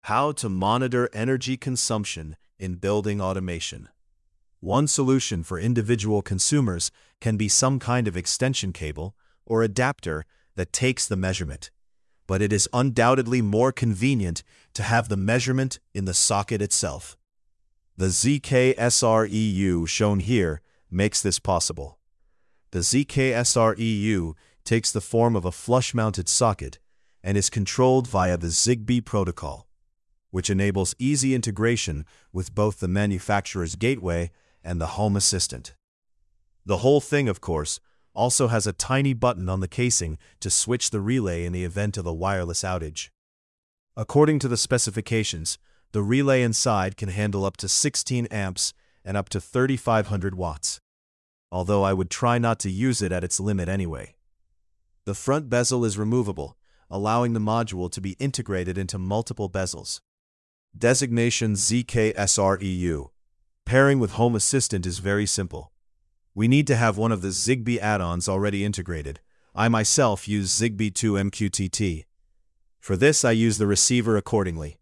How to monitor energy consumption in building automation. One solution for individual consumers can be some kind of extension cable or adapter that takes the measurement, but it is undoubtedly more convenient to have the measurement in the socket itself. The ZK-SR-EU shown here makes this possible. The ZK-SR-EU takes the form of a flush-mounted socket and is controlled via the Zigbee protocol, which enables easy integration with both the manufacturer's gateway and the Home Assistant. The whole thing, of course, also has a tiny button on the casing to switch the relay in the event of a wireless outage. According to the specifications, the relay inside can handle up to 16 amps and up to 3,500 watts, although I would try not to use it at its limit anyway. The front bezel is removable, allowing the module to be integrated into multiple bezels. Designation ZK-SR-EU. Pairing with Home Assistant is very simple. We need to have one of the Zigbee add-ons already integrated. I myself use Zigbee 2 MQTT. For this, I use the receiver accordingly.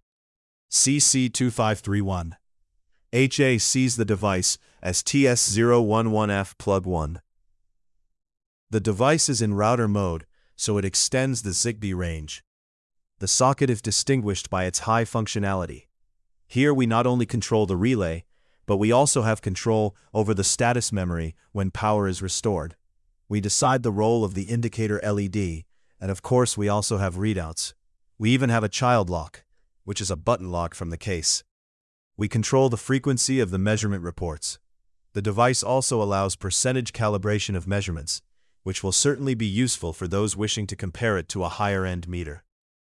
CC2531. HA sees the device as TS011F plug 1. The device is in router mode, so it extends the Zigbee range. The socket is distinguished by its high functionality. Here we not only control the relay, but we also have control over the status memory when power is restored. We decide the role of the indicator LED, and of course we also have readouts. We even have a child lock, which is a button lock from the case. We control the frequency of the measurement reports. The device also allows percentage calibration of measurements, which will certainly be useful for those wishing to compare it to a higher-end meter.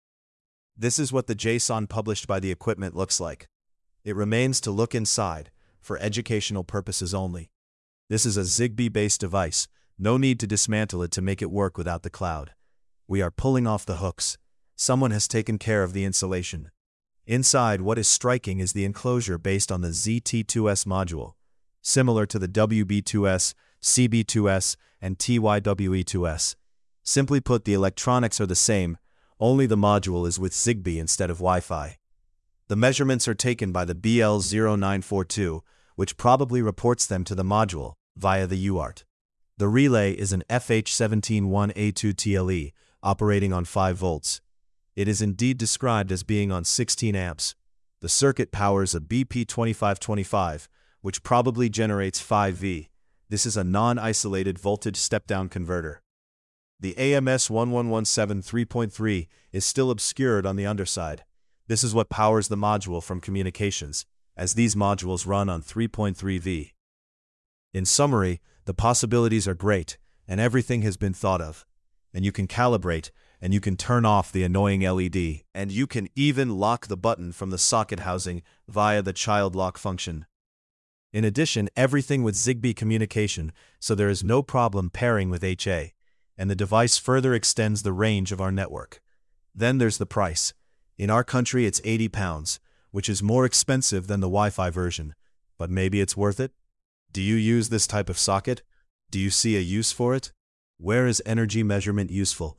This is what the JSON published by the equipment looks like. It remains to look inside, for educational purposes only. This is a Zigbee-based device, no need to dismantle it to make it work without the cloud. We are pulling off the hooks. Someone has taken care of the installation. Inside, what is striking is the enclosure based on the ZT2S module, similar to the WB2S, CB2S, and TYWE2S. Simply put, the electronics are the same, only the module is with Zigbee instead of Wi-Fi. The measurements are taken by the BL0942, which probably reports them to the module via the UART. The relay is an FH171A2 TLE operating on 5 volts. It is indeed described as being on 16 amps. The circuit powers a BP2525, which probably generates 5V. This is a non-isolated voltage step-down converter. The AMS1117 3.3 is still obscured on the underside. This is what powers the module from communications, as these modules run on 3.3V. In summary, the possibilities are great, and everything has been thought of. And you can calibrate, and you can turn off the annoying LED, and you can even lock the button from the socket housing via the child lock function. In addition, everything with Zigbee communication, so there is no problem pairing with HA, and the device further extends the range of our network. Then there's the price. In our country it's £80, which is more expensive than the Wi-Fi version, but maybe it's worth it? Do you use this type of socket? Do you see a use for it? Where is energy measurement useful?